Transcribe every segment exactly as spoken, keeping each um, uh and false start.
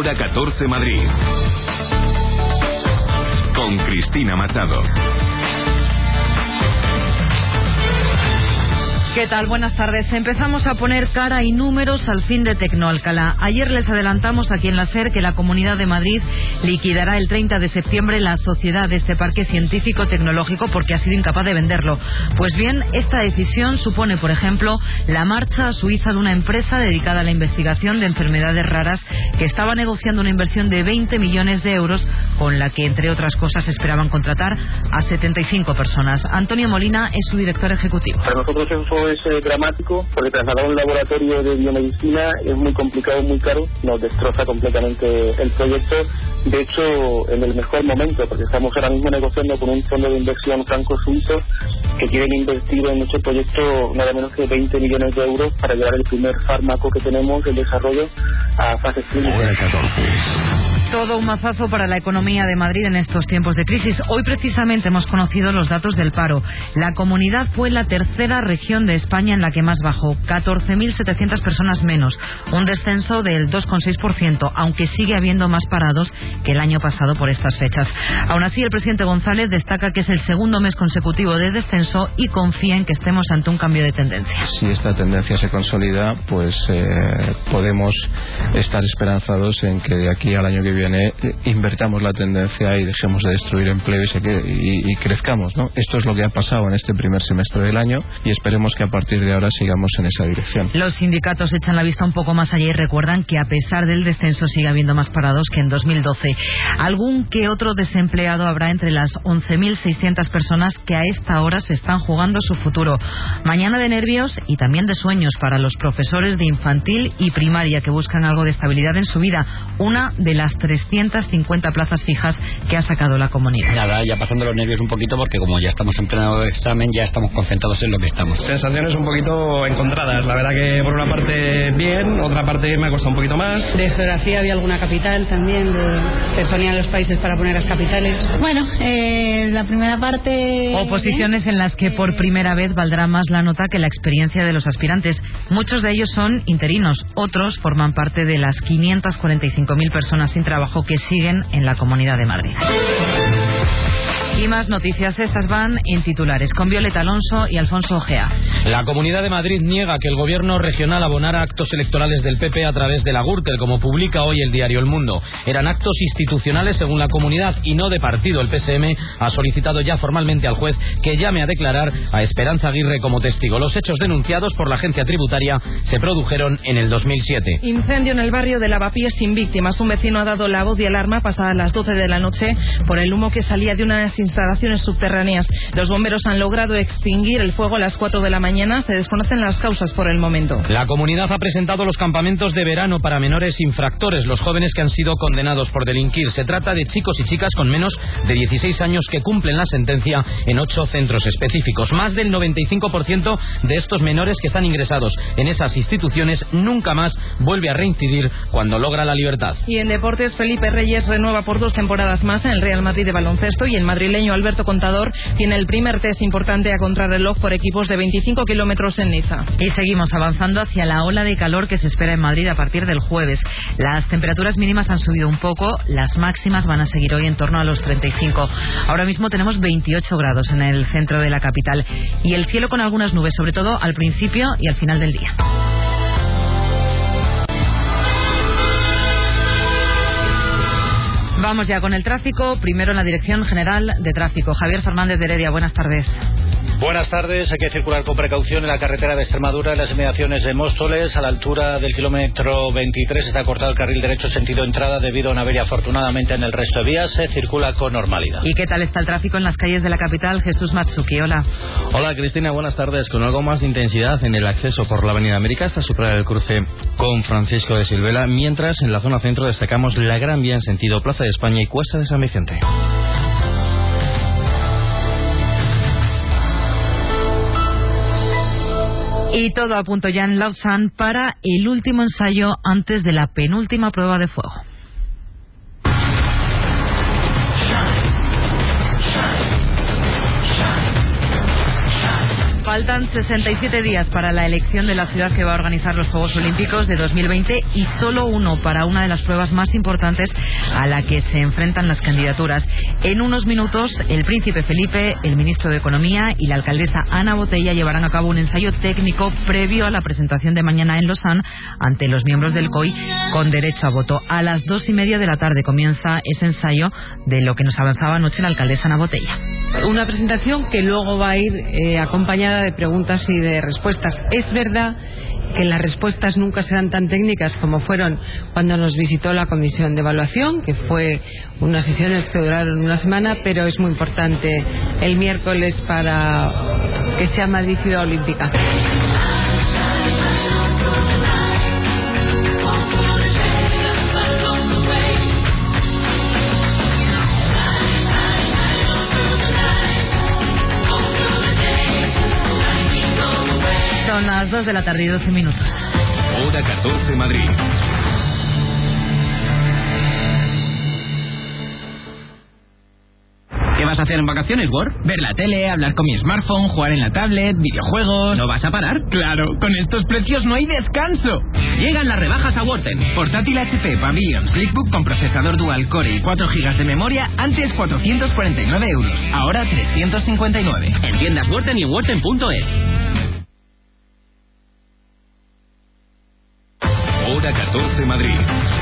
Hora catorce Madrid. Con Cristina Machado. ¿Qué tal? Buenas tardes. Empezamos a poner cara y números al fin de Tecnoalcalá. Ayer les adelantamos aquí en la SER que la Comunidad de Madrid liquidará el treinta de septiembre la sociedad de este parque científico-tecnológico porque ha sido incapaz de venderlo. Pues bien, esta decisión supone, por ejemplo, la marcha a Suiza de una empresa dedicada a la investigación de enfermedades raras que estaba negociando una inversión de veinte millones de euros con la que, entre otras cosas, esperaban contratar a setenta y cinco personas. Antonio Molina es su director ejecutivo. Para nosotros eso es eh, dramático, porque trasladar un laboratorio de biomedicina es muy complicado, muy caro, nos destroza completamente el proyecto. De hecho, en el mejor momento, porque estamos ahora mismo negociando con un fondo de inversión franco-suizo que quieren invertir en este proyecto nada menos que veinte millones de euros para llevar el primer fármaco que tenemos, el desarrollo, a fases clínicas. Todo un mazazo para la economía de Madrid en estos tiempos de crisis. Hoy precisamente hemos conocido los datos del paro. La comunidad fue la tercera región de España en la que más bajó, catorce mil setecientas personas menos, un descenso del dos coma seis por ciento, aunque sigue habiendo más parados que el año pasado por estas fechas. Aún así, el presidente González destaca que es el segundo mes consecutivo de descenso y confía en que estemos ante un cambio de tendencia. Si esta tendencia se consolida, pues eh, podemos estar esperanzados en que de aquí al año que viene Viene, invertamos la tendencia y dejemos de destruir empleo y, se quede, y, y crezcamos, ¿no? Esto es lo que ha pasado en este primer semestre del año y esperemos que a partir de ahora sigamos en esa dirección. Los sindicatos echan la vista un poco más allá y recuerdan que a pesar del descenso sigue habiendo más parados que en dos mil doce. Algún que otro desempleado habrá entre las once mil seiscientas personas que a esta hora se están jugando su futuro. Mañana de nervios y también de sueños para los profesores de infantil y primaria que buscan algo de estabilidad en su vida. Una de las trescientas cincuenta plazas fijas que ha sacado la comunidad. Nada, ya pasando los nervios un poquito porque como ya estamos en pleno examen, ya estamos concentrados en lo que estamos. Sensaciones un poquito encontradas. La verdad que por una parte bien, otra parte me ha costado un poquito más. De geografía había alguna capital también, de, que ponían los países para poner las capitales. Bueno, eh, la primera parte... Oposiciones en las que por primera vez valdrá más la nota que la experiencia de los aspirantes. Muchos de ellos son interinos, otros forman parte de las quinientas cuarenta y cinco mil personas sin trabajo que siguen en la Comunidad de Madrid. Y más noticias, estas van en titulares, con Violeta Alonso y Alfonso Ojea. La Comunidad de Madrid niega que el gobierno regional abonara actos electorales del P P a través de la Gürtel, como publica hoy el diario El Mundo. Eran actos institucionales según la comunidad y no de partido. El P S M ha solicitado ya formalmente al juez que llame a declarar a Esperanza Aguirre como testigo. Los hechos denunciados por la agencia tributaria se produjeron en el dos mil siete. Incendio en el barrio de Lavapiés sin víctimas. Un vecino ha dado la voz de alarma pasadas las doce de la noche por el humo que salía de unas instalaciones subterráneas. Los bomberos han logrado extinguir el fuego a las cuatro de la mañana. Se desconocen las causas por el momento. La comunidad ha presentado los campamentos de verano para menores infractores, los jóvenes que han sido condenados por delinquir. Se trata de chicos y chicas con menos de dieciséis años que cumplen la sentencia en ocho centros específicos. Más del noventa y cinco por ciento de estos menores que están ingresados en esas instituciones nunca más vuelve a reincidir cuando logra la libertad. Y en deportes, Felipe Reyes renueva por dos temporadas más en el Real Madrid de baloncesto y el madrileño Alberto Contador tiene el primer test importante a contrarreloj por equipos de veinticinco kilómetros en Niza. Y seguimos avanzando hacia la ola de calor que se espera en Madrid a partir del jueves. Las temperaturas mínimas han subido un poco, las máximas van a seguir hoy en torno a los treinta y cinco. Ahora mismo tenemos veintiocho grados en el centro de la capital y el cielo con algunas nubes, sobre todo al principio y al final del día. Vamos ya con el tráfico, primero en la Dirección General de Tráfico. Javier Fernández de Heredia, buenas tardes. Buenas tardes, hay que circular con precaución en la carretera de Extremadura, en las inmediaciones de Móstoles, a la altura del kilómetro veintitrés está cortado el carril derecho sentido entrada debido a una avería. Afortunadamente en el resto de vías se circula con normalidad. ¿Y qué tal está el tráfico en las calles de la capital? Jesús Matsuki, hola. Hola Cristina, buenas tardes. Con algo más de intensidad en el acceso por la Avenida América hasta superar el cruce con Francisco de Silvela, mientras en la zona centro destacamos la Gran Vía en sentido Plaza de España y Cuesta de San Vicente. Y todo a punto ya en Lausanne para el último ensayo antes de la penúltima prueba de fuego. Faltan sesenta y siete días para la elección de la ciudad que va a organizar los Juegos Olímpicos de dos mil veinte y solo uno para una de las pruebas más importantes a la que se enfrentan las candidaturas. En unos minutos, el príncipe Felipe, el ministro de Economía y la alcaldesa Ana Botella llevarán a cabo un ensayo técnico previo a la presentación de mañana en Lausanne ante los miembros del C O I con derecho a voto. A las dos y media de la tarde comienza ese ensayo de lo que nos avanzaba anoche la alcaldesa Ana Botella. Una presentación que luego va a ir eh, acompañada de preguntas y de respuestas. Es verdad que las respuestas nunca serán tan técnicas como fueron cuando nos visitó la comisión de evaluación, que fue unas sesiones que duraron una semana, pero es muy importante el miércoles para que sea Madrid ciudad olímpica. Son las dos de la tarde y doce minutos. Hora catorce Madrid. ¿Qué vas a hacer en vacaciones, Word? Ver la tele, hablar con mi smartphone, jugar en la tablet, videojuegos... ¿No vas a parar? Claro, con estos precios no hay descanso. Llegan las rebajas a Worten. Portátil H P Pavilion Flipbook con procesador Dual Core y cuatro gigas de memoria, antes cuatrocientos cuarenta y nueve euros, ahora trescientos cincuenta y nueve. En tiendas Worten y en worten punto es. Hora catorce Madrid.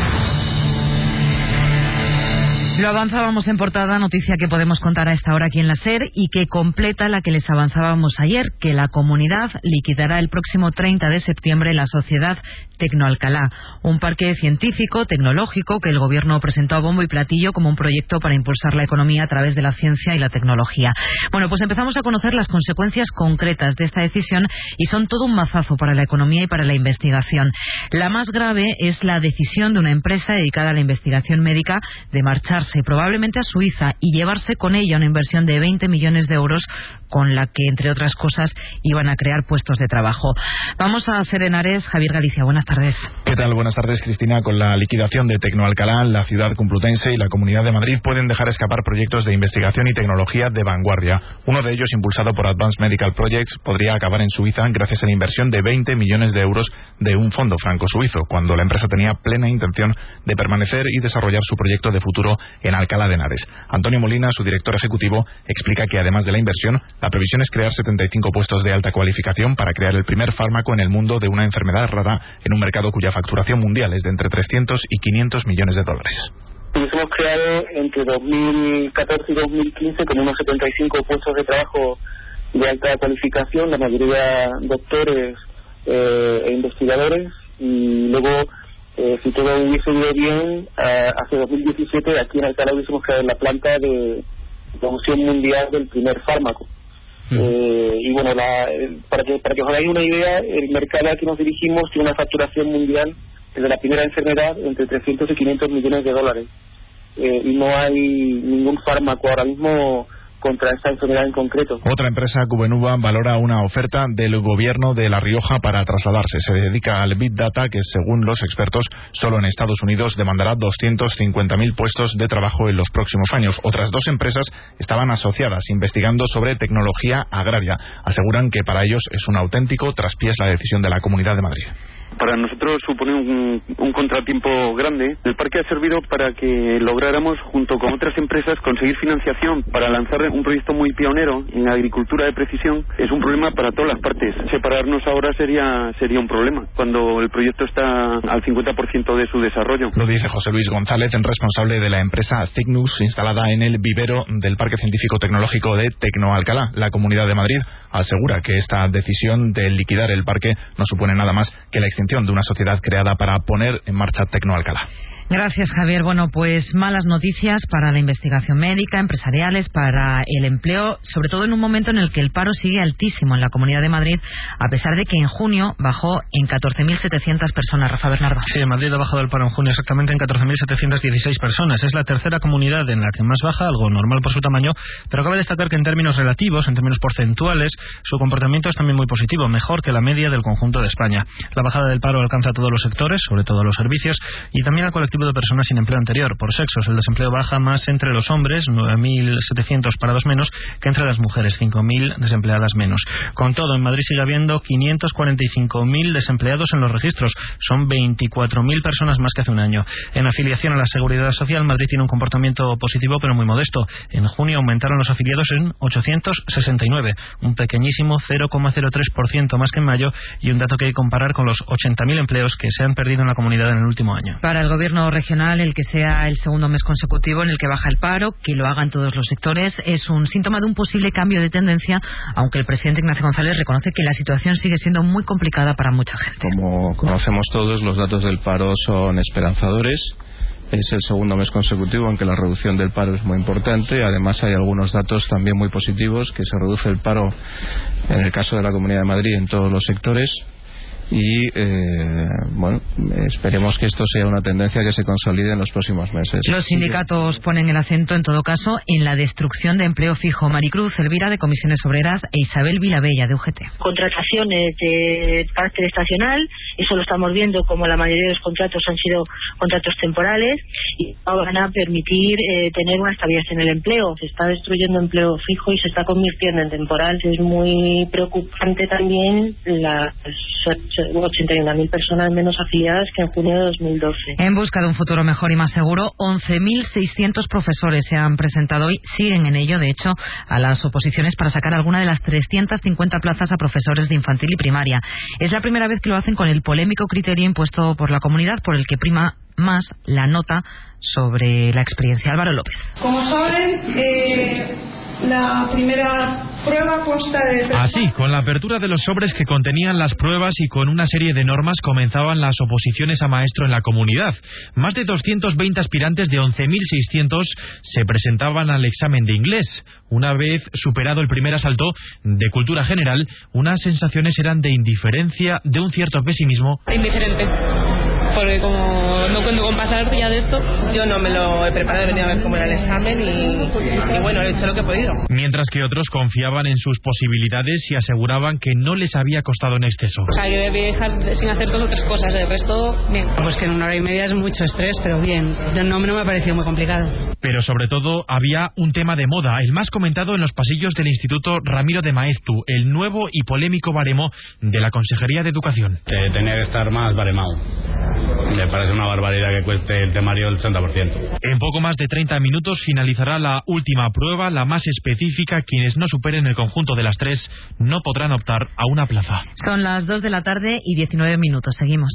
Lo avanzábamos en portada, noticia que podemos contar a esta hora aquí en la SER y que completa la que les avanzábamos ayer, que la comunidad liquidará el próximo treinta de septiembre la sociedad Tecnoalcalá, un parque científico, tecnológico que el gobierno presentó a bombo y platillo como un proyecto para impulsar la economía a través de la ciencia y la tecnología. Bueno, pues empezamos a conocer las consecuencias concretas de esta decisión y son todo un mazazo para la economía y para la investigación. La más grave es la decisión de una empresa dedicada a la investigación médica de marcharse probablemente a Suiza y llevarse con ella una inversión de veinte millones de euros con la que, entre otras cosas, iban a crear puestos de trabajo. Vamos a Ser Henares. Javier Galicia, buenas tardes. ¿Qué tal? Buenas tardes, Cristina. Con la liquidación de Tecnoalcalá, la ciudad complutense y la Comunidad de Madrid pueden dejar escapar proyectos de investigación y tecnología de vanguardia. Uno de ellos, impulsado por Advanced Medical Projects, podría acabar en Suiza gracias a la inversión de veinte millones de euros de un fondo franco-suizo, cuando la empresa tenía plena intención de permanecer y desarrollar su proyecto de futuro en Alcalá de Henares. Antonio Molina, su director ejecutivo, explica que además de la inversión, la previsión es crear setenta y cinco puestos de alta cualificación para crear el primer fármaco en el mundo de una enfermedad rara en un mercado cuya facturación mundial es de entre trescientos y quinientos millones de dólares. Hemos creado entre dos mil catorce y dos mil quince como unos setenta y cinco puestos de trabajo de alta cualificación, la mayoría doctores eh, e investigadores, y luego Eh, si todo hubiese ido bien, eh, hace dos mil diecisiete aquí en Alcalá hubiésemos creado la planta de producción mundial del primer fármaco. Mm. Eh, y bueno, la, para que para que os hagáis una idea, el mercado al que nos dirigimos tiene una facturación mundial desde la primera enfermedad entre trescientos y quinientos millones de dólares. Eh, y no hay ningún fármaco ahora mismo contra esta enfermedad en concreto. Otra empresa, Cubenuba, valora una oferta del gobierno de La Rioja para trasladarse. Se dedica al Big Data, que según los expertos, solo en Estados Unidos demandará doscientos cincuenta mil puestos de trabajo en los próximos años. Otras dos empresas estaban asociadas, investigando sobre tecnología agraria. Aseguran que para ellos es un auténtico traspiés la decisión de la Comunidad de Madrid. Para nosotros supone un, un contratiempo grande. El parque ha servido para que lográramos, junto con otras empresas, conseguir financiación para lanzar un proyecto muy pionero en agricultura de precisión. Es un problema para todas las partes. Separarnos ahora sería sería un problema, cuando el proyecto está al cincuenta por ciento de su desarrollo. Lo dice José Luis González, responsable de la empresa Cygnus, instalada en el vivero del Parque Científico Tecnológico de Tecnoalcalá. La Comunidad de Madrid asegura que esta decisión de liquidar el parque no supone nada más que la extinción de una sociedad creada para poner en marcha Tecnoalcalá. Gracias, Javier. Bueno, pues malas noticias para la investigación médica, empresariales, para el empleo, sobre todo en un momento en el que el paro sigue altísimo en la Comunidad de Madrid, a pesar de que en junio bajó en catorce mil setecientas personas. Rafa Bernardo. Sí, en Madrid ha bajado el paro en junio exactamente en catorce mil setecientas dieciséis personas. Es la tercera comunidad en la que más baja, algo normal por su tamaño, pero cabe destacar que en términos relativos, en términos porcentuales, su comportamiento es también muy positivo, mejor que la media del conjunto de España. La bajada del paro alcanza a todos los sectores, sobre todo a los servicios, y también al colectivo tipo de personas sin empleo anterior. Por sexos, el desempleo baja más entre los hombres, nueve mil setecientos parados menos, que entre las mujeres, cinco mil desempleadas menos. Con todo, en Madrid sigue habiendo quinientos cuarenta y cinco mil desempleados en los registros. Son veinticuatro mil personas más que hace un año. En afiliación a la Seguridad Social, Madrid tiene un comportamiento positivo pero muy modesto. En junio aumentaron los afiliados en ochocientos sesenta y nueve, un pequeñísimo cero coma cero tres por ciento más que en mayo, y un dato que hay que comparar con los ochenta mil empleos que se han perdido en la comunidad en el último año. Para el gobierno regional, el que sea el segundo mes consecutivo en el que baja el paro, que lo hagan todos los sectores, es un síntoma de un posible cambio de tendencia, aunque el presidente Ignacio González reconoce que la situación sigue siendo muy complicada para mucha gente. Como conocemos todos, los datos del paro son esperanzadores. Es el segundo mes consecutivo en que la reducción del paro es muy importante. Además, hay algunos datos también muy positivos, que se reduce el paro en el caso de la Comunidad de Madrid en todos los sectores. Y eh, bueno, esperemos que esto sea una tendencia que se consolide en los próximos meses. Los sindicatos ponen el acento, en todo caso, en la destrucción de empleo fijo. Maricruz Elvira, de Comisiones Obreras, e Isabel Vilabella, de U G T. Contrataciones de carácter estacional, eso lo estamos viendo, como la mayoría de los contratos han sido contratos temporales, y no van a permitir eh, tener una estabilidad en el empleo. Se está destruyendo empleo fijo y se está convirtiendo en temporal. Es muy preocupante también las ochenta y una mil personas menos afiliadas que en junio de dos mil doce. En busca de un futuro mejor y más seguro, once mil seiscientos profesores se han presentado hoy, siguen en ello, de hecho, a las oposiciones para sacar alguna de las trescientas cincuenta plazas a profesores de infantil y primaria. Es la primera vez que lo hacen con el polémico criterio impuesto por la comunidad, por el que prima más la nota sobre la experiencia. Álvaro López. Como saben, eh, la primera prueba consta de... Así, con la apertura de los sobres que contenían las pruebas y con una serie de normas, comenzaban las oposiciones a maestro en la comunidad. Más de doscientos veinte aspirantes de once mil seiscientos se presentaban al examen de inglés. Una vez superado el primer asalto de cultura general, unas sensaciones eran de indiferencia, de un cierto pesimismo. Indiferente. Porque como no cuento con pasar ya de esto, yo no me lo he preparado, he venido a ver cómo era el examen y, y bueno, he hecho lo que he podido. Mientras que otros confiaban en sus posibilidades y aseguraban que no les había costado en exceso. O sea, yo debí dejar sin hacer dos o tres cosas, el resto, bien. Pues que en una hora y media es mucho estrés, pero bien, no, no me ha parecido muy complicado. Pero sobre todo había un tema de moda, el más comentado en los pasillos del Instituto Ramiro de Maeztu, el nuevo y polémico baremo de la Consejería de Educación. Que tenía que estar más baremado. Me parece una barbaridad que cueste el temario el treinta por ciento. En poco más de treinta minutos finalizará la última prueba, la más específica. Quienes no superen el conjunto de las tres no podrán optar a una plaza. Son las dos de la tarde y diecinueve minutos. Seguimos.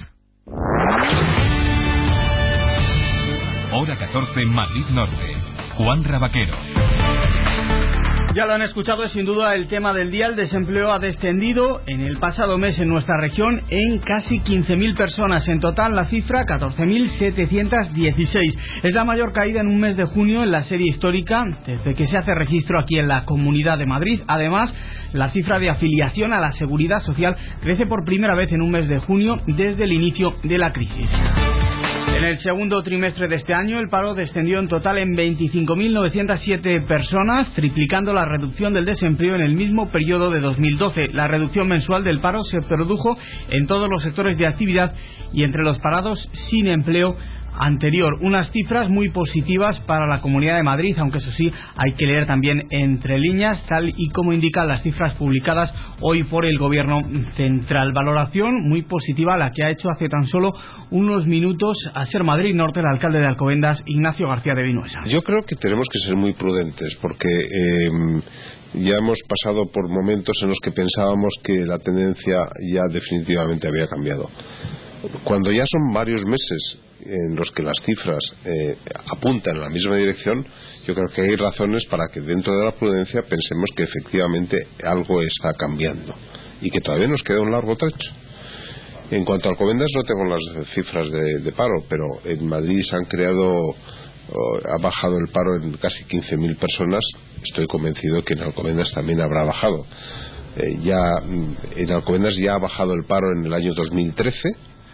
Hora catorce, Madrid Norte. Juan Rabaquero. Ya lo han escuchado, es sin duda el tema del día. El desempleo ha descendido en el pasado mes en nuestra región en casi quince mil personas. En total, la cifra, catorce mil setecientos dieciséis. Es la mayor caída en un mes de junio en la serie histórica desde que se hace registro aquí en la Comunidad de Madrid. Además, la cifra de afiliación a la Seguridad Social crece por primera vez en un mes de junio desde el inicio de la crisis. En el segundo trimestre de este año, el paro descendió en total en veinticinco mil novecientas siete personas, triplicando la reducción del desempleo en el mismo periodo de dos mil doce. La reducción mensual del paro se produjo en todos los sectores de actividad y entre los parados sin empleo anterior. Unas cifras muy positivas para la Comunidad de Madrid, aunque eso sí, hay que leer también entre líneas, tal y como indican las cifras publicadas hoy por el Gobierno Central. Valoración muy positiva la que ha hecho hace tan solo unos minutos a Ser Madrid Norte el alcalde de Alcobendas, Ignacio García de Vinuesa. Yo creo que tenemos que ser muy prudentes porque eh, ya hemos pasado por momentos en los que pensábamos que la tendencia ya definitivamente había cambiado. Cuando ya son varios meses en los que las cifras eh, apuntan en la misma dirección, yo creo que hay razones para que dentro de la prudencia pensemos que efectivamente algo está cambiando y que todavía nos queda un largo trecho. En cuanto a Alcobendas, no tengo las cifras de, de paro, pero en Madrid se han creado, oh, ha bajado el paro en casi quince mil personas. Estoy convencido que en Alcobendas también habrá bajado. Eh, ya en Alcobendas ya ha bajado el paro en el año dos mil trece.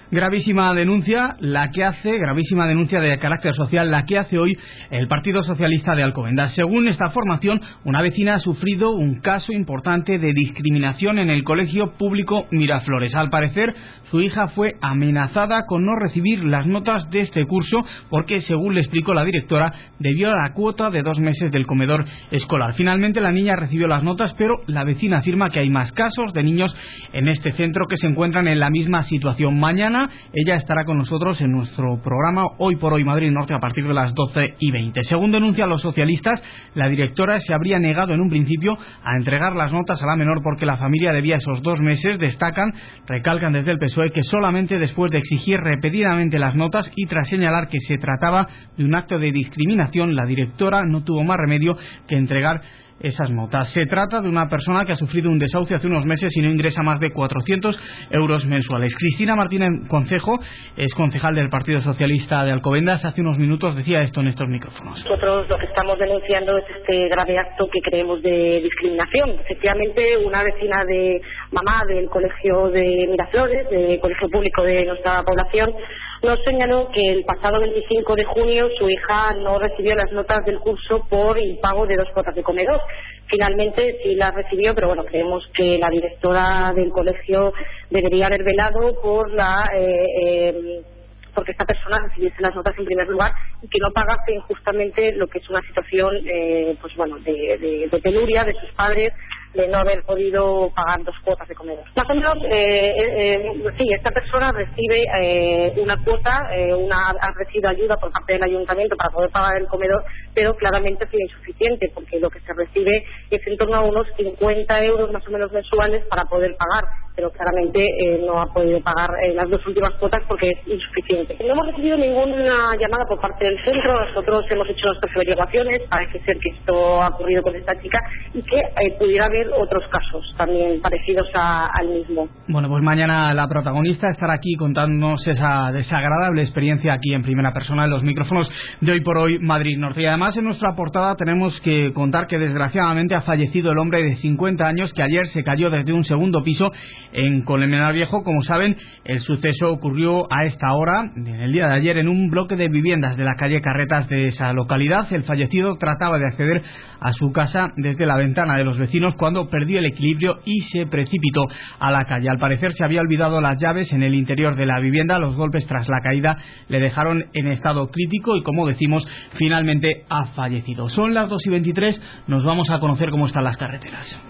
Gravísima denuncia la que hace, gravísima denuncia de carácter social la que hace hoy el Partido Socialista de Alcobendas. Según esta formación, una vecina ha sufrido un caso importante de discriminación en el colegio público Miraflores. Al parecer, su hija fue amenazada con no recibir las notas de este curso porque, según le explicó la directora, debió a la cuota de dos meses del comedor escolar. Finalmente, la niña recibió las notas, pero la vecina afirma que hay más casos de niños en este centro que se encuentran en la misma situación. Mañana ella estará con nosotros en nuestro programa Hoy por Hoy Madrid Norte a partir de las doce y veinte. Según denuncian los socialistas, la directora se habría negado en un principio a entregar las notas a la menor porque la familia debía esos dos meses. Destacan, recalcan desde el P S O E que solamente después de exigir repetidamente las notas y tras señalar que se trataba de un acto de discriminación, la directora no tuvo más remedio que entregar esas notas. Se trata de una persona que ha sufrido un desahucio hace unos meses y no ingresa más de cuatrocientos euros mensuales. Cristina Martínez Concejo es concejal del Partido Socialista de Alcobendas. Hace unos minutos decía esto en estos micrófonos. Nosotros lo que estamos denunciando es este grave acto que creemos de discriminación. Efectivamente, una vecina de mamá del colegio de Miraflores, del colegio público de nuestra población, nos señaló que el pasado veinticinco de junio su hija no recibió las notas del curso por impago de dos cuotas de comedor. Finalmente sí las recibió, pero bueno, creemos que la directora del colegio debería haber velado por la eh, eh, porque esta persona recibiese las notas en primer lugar y que no pagase injustamente lo que es una situación eh, pues bueno de, de, de penuria de sus padres, de no haber podido pagar dos cuotas de comedor. Más o menos, eh, eh, sí, esta persona recibe eh, una cuota, eh, una, ha recibido ayuda por parte del ayuntamiento para poder pagar el comedor, pero claramente es insuficiente porque lo que se recibe es en torno a unos cincuenta euros más o menos mensuales para poder pagar, pero claramente eh, no ha podido pagar eh, las dos últimas cuotas porque es insuficiente. No hemos recibido ninguna llamada por parte del centro. Nosotros hemos hecho nuestras averiguaciones. Parece ser que esto ha ocurrido con esta chica y que eh, pudiera haber otros casos también parecidos a, al mismo. Bueno, pues mañana la protagonista estará aquí contándonos esa desagradable experiencia aquí en primera persona en los micrófonos de Hoy por Hoy Madrid Norte. Y además en nuestra portada tenemos que contar que desgraciadamente ha fallecido el hombre de cincuenta años que ayer se cayó desde un segundo piso en Colmenar Viejo. Como saben, el suceso ocurrió a esta hora, en el día de ayer, en un bloque de viviendas de la calle Carretas de esa localidad. El fallecido trataba de acceder a su casa desde la ventana de los vecinos cuando perdió el equilibrio y se precipitó a la calle. Al parecer se había olvidado las llaves en el interior de la vivienda. Los golpes tras la caída le dejaron en estado crítico y, como decimos, finalmente ha fallecido. Son las dos y veintitrés, nos vamos a conocer cómo están las carreteras.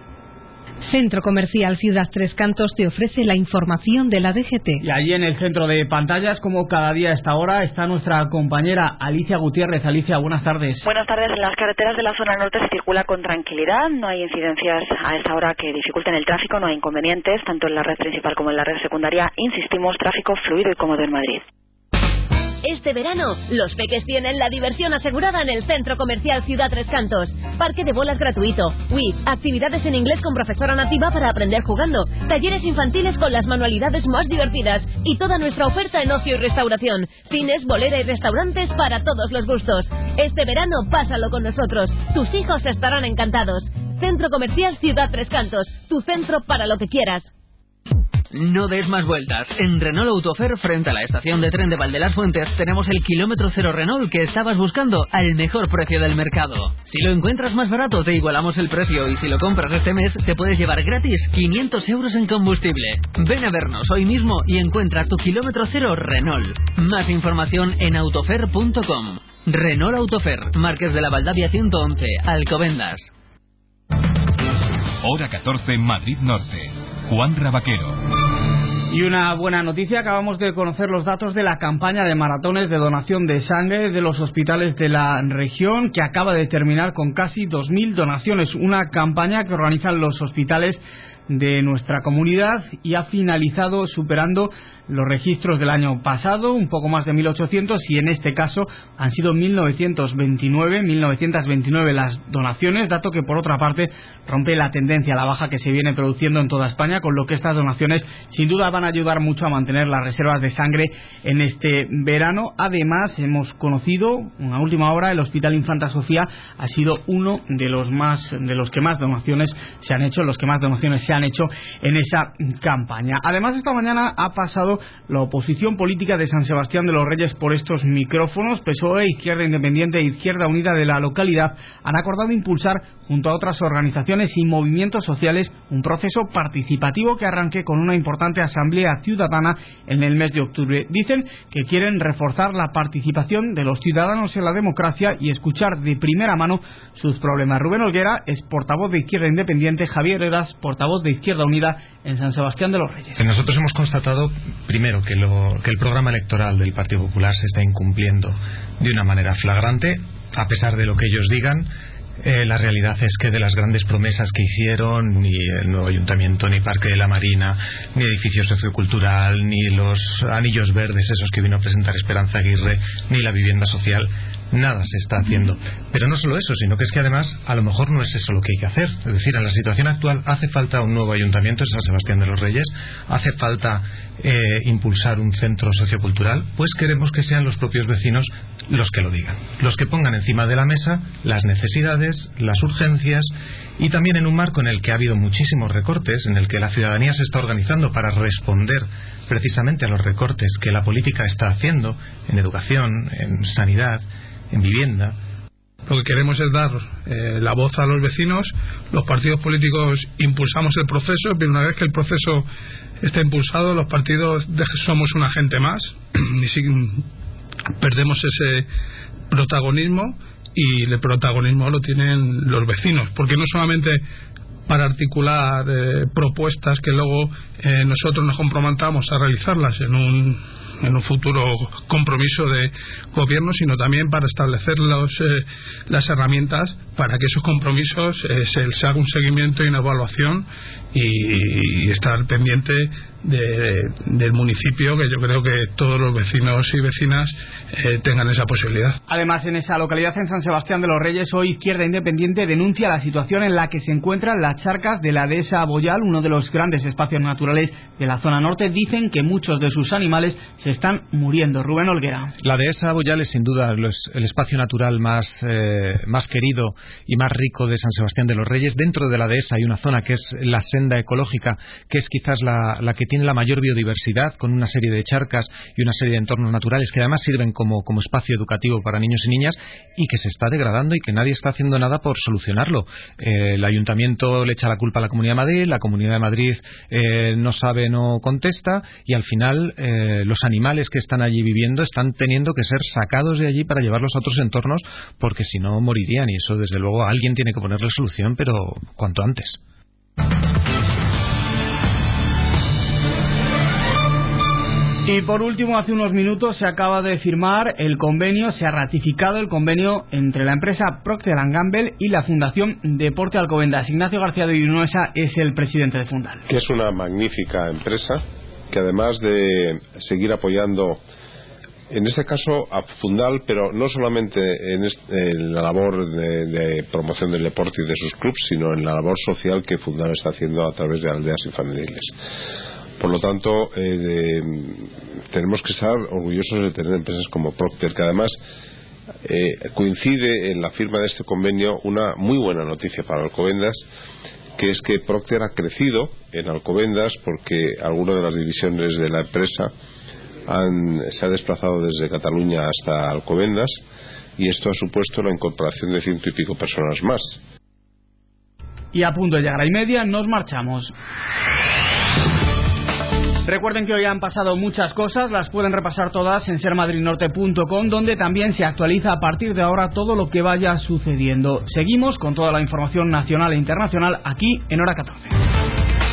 Centro Comercial Ciudad Tres Cantos te ofrece la información de la D G T. Y allí en el centro de pantallas, como cada día a esta hora, está nuestra compañera Alicia Gutiérrez. Alicia, buenas tardes. Buenas tardes. En las carreteras de la zona norte se circula con tranquilidad. No hay incidencias a esta hora que dificulten el tráfico. No hay inconvenientes, tanto en la red principal como en la red secundaria. Insistimos, tráfico fluido y cómodo en Madrid. Este verano, los peques tienen la diversión asegurada en el Centro Comercial Ciudad Tres Cantos. Parque de bolas gratuito, Wii, actividades en inglés con profesora nativa para aprender jugando, talleres infantiles con las manualidades más divertidas y toda nuestra oferta en ocio y restauración, cines, bolera y restaurantes para todos los gustos. Este verano, pásalo con nosotros. Tus hijos estarán encantados. Centro Comercial Ciudad Tres Cantos, tu centro para lo que quieras. No des más vueltas. En Renault Autofer, frente a la estación de tren de Valdelas-Fuentes, tenemos el kilómetro cero Renault que estabas buscando al mejor precio del mercado. Si lo encuentras más barato, te igualamos el precio, y si lo compras este mes, te puedes llevar gratis quinientos euros en combustible. Ven a vernos hoy mismo y encuentra tu kilómetro cero Renault. Más información en autofer punto com. Renault Autofer, Marqués de la Valdavia ciento once, Alcobendas. Hora catorce, Madrid Norte. Juan Rabaquero. Y una buena noticia, acabamos de conocer los datos de la campaña de maratones de donación de sangre de los hospitales de la región, que acaba de terminar con casi dos mil donaciones. Una campaña que organizan los hospitales de nuestra comunidad y ha finalizado superando los registros del año pasado, un poco más de mil ochocientos, y en este caso han sido mil novecientos veintinueve las donaciones, dato que por otra parte rompe la tendencia a la baja que se viene produciendo en toda España, con lo que estas donaciones sin duda van a ayudar mucho a mantener las reservas de sangre en este verano. Además, hemos conocido una última hora, el Hospital Infanta Sofía ha sido uno de los más de los que más donaciones se han hecho, los que más donaciones se se han hecho en esa campaña. Además, esta mañana ha pasado la oposición política de San Sebastián de los Reyes por estos micrófonos. P S O E, Izquierda Independiente e Izquierda Unida de la localidad han acordado impulsar, junto a otras organizaciones y movimientos sociales, un proceso participativo que arranque con una importante asamblea ciudadana en el mes de octubre. Dicen que quieren reforzar la participación de los ciudadanos en la democracia y escuchar de primera mano sus problemas. Rubén Olguera es portavoz de Izquierda Independiente, Javier Heras, portavoz de Izquierda Unida en San Sebastián de los Reyes. Nosotros hemos constatado, primero, que, lo, que el programa electoral del Partido Popular se está incumpliendo de una manera flagrante, a pesar de lo que ellos digan. Eh, la realidad es que de las grandes promesas que hicieron, ni el nuevo ayuntamiento, ni Parque de la Marina, ni edificio sociocultural, ni los anillos verdes esos que vino a presentar Esperanza Aguirre, ni la vivienda social, nada se está haciendo. Pero no solo eso, sino que es que además a lo mejor no es eso lo que hay que hacer. Es decir, en la situación actual hace falta un nuevo ayuntamiento en San Sebastián de los Reyes, hace falta eh, impulsar un centro sociocultural. Pues queremos que sean los propios vecinos los que lo digan, los que pongan encima de la mesa las necesidades, las urgencias, y también en un marco en el que ha habido muchísimos recortes, en el que la ciudadanía se está organizando para responder precisamente a los recortes que la política está haciendo en educación, en sanidad, en vivienda. Lo que queremos es dar eh, la voz a los vecinos. Los partidos políticos impulsamos el proceso, pero una vez que el proceso está impulsado, los partidos somos un agente más y si perdemos ese protagonismo, y el protagonismo lo tienen los vecinos, porque no solamente para articular eh, propuestas que luego eh, nosotros nos comprometamos a realizarlas en un en un futuro compromiso de gobierno, sino también para establecer los, eh, las herramientas para que esos compromisos eh, se, se haga un seguimiento y una evaluación y, y estar pendiente de, de, del municipio, que yo creo que todos los vecinos y vecinas eh, tengan esa posibilidad. Además, en esa localidad, en San Sebastián de los Reyes, hoy Izquierda Independiente denuncia la situación en la que se encuentran las charcas de la dehesa Boyal, uno de los grandes espacios naturales de la zona norte. Dicen que muchos de sus animales se están muriendo. Rubén Olguera. La dehesa Boyal es sin duda el espacio natural más, eh, más querido y más rico de San Sebastián de los Reyes. Dentro de la dehesa hay una zona que es la senda ecológica, que es quizás la, la que tiene la mayor biodiversidad, con una serie de charcas y una serie de entornos naturales que además sirven como, como espacio educativo para niños y niñas, y que se está degradando y que nadie está haciendo nada por solucionarlo. Eh, el ayuntamiento le echa la culpa a la Comunidad de Madrid, la Comunidad de Madrid eh, no sabe, no contesta, y al final eh, los animales que están allí viviendo están teniendo que ser sacados de allí para llevarlos a otros entornos, porque si no morirían, y eso desde luego alguien tiene que ponerle solución, pero cuanto antes. Y por último, hace unos minutos se acaba de firmar el convenio, se ha ratificado el convenio entre la empresa Procter and Gamble y la Fundación Deporte Alcobendas. Ignacio García de Villanueva es el presidente de Fundal. Que es una magnífica empresa que, además de seguir apoyando, en este caso a Fundal, pero no solamente en, este, en la labor de, de promoción del deporte y de sus clubes, sino en la labor social que Fundal está haciendo a través de aldeas infantiles. Por lo tanto, eh, de, tenemos que estar orgullosos de tener empresas como Procter, que además eh, coincide en la firma de este convenio una muy buena noticia para Alcobendas, que es que Procter ha crecido en Alcobendas porque algunas de las divisiones de la empresa han, se ha desplazado desde Cataluña hasta Alcobendas, y esto ha supuesto la incorporación de ciento y pico personas más. Y a punto de llegar a y media, nos marchamos. Recuerden que hoy han pasado muchas cosas, las pueden repasar todas en ser madrid norte punto com, donde también se actualiza a partir de ahora todo lo que vaya sucediendo. Seguimos con toda la información nacional e internacional aquí en Hora catorce.